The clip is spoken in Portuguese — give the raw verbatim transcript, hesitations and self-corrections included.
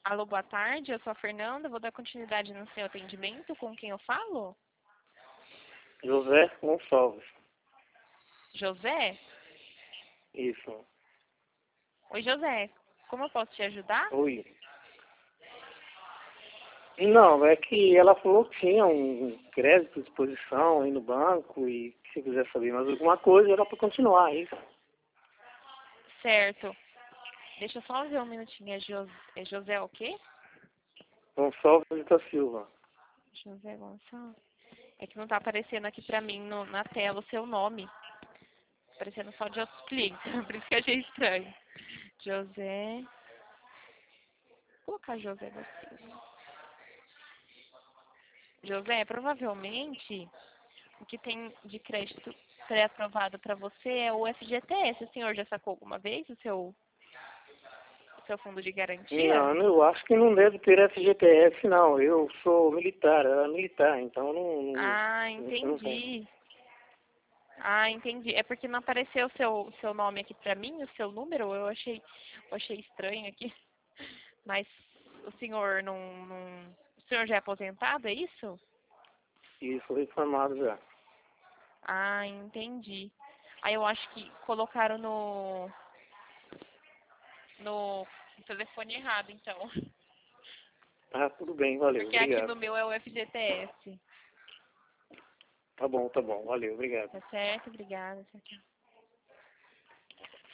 Alô, boa tarde, eu sou a Fernanda, vou dar continuidade no seu atendimento, com quem eu falo? José Gonçalves. José? Isso. Oi, José, como eu posso te ajudar? Oi. Não, é que ela falou que tinha um crédito à disposição aí no banco e que se quiser saber mais alguma coisa era para continuar isso. Certo. Deixa eu só ver um minutinho, é, Jos... é José o quê? Gonçalves da Silva. José Gonçalves. É que não tá aparecendo aqui pra mim no, na tela o seu nome. Tá aparecendo só de outros clientes, por isso que eu achei estranho. José... Vou colocar José da Silva. José, provavelmente, o que tem de crédito pré-aprovado para você é o F G T S. O senhor já sacou alguma vez o seu, o seu fundo de garantia? Não, eu acho que não deve ter F G T S não. Eu sou militar, eu era militar, então não, não, Ah, isso não tem. entendi. Ah, entendi. É porque não apareceu o seu, seu nome aqui pra mim, o seu número. Eu achei, eu achei estranho aqui. Mas o senhor não, não... O senhor já é aposentado, é isso? Isso, foi informado já. Ah, entendi. Aí eu acho que colocaram no, no telefone errado, então. Ah, tudo bem, valeu, Porque aqui obrigado. no meu é o F G T S. Tá bom, tá bom, valeu, obrigado. Tá certo? Obrigada. Tchau, tchau.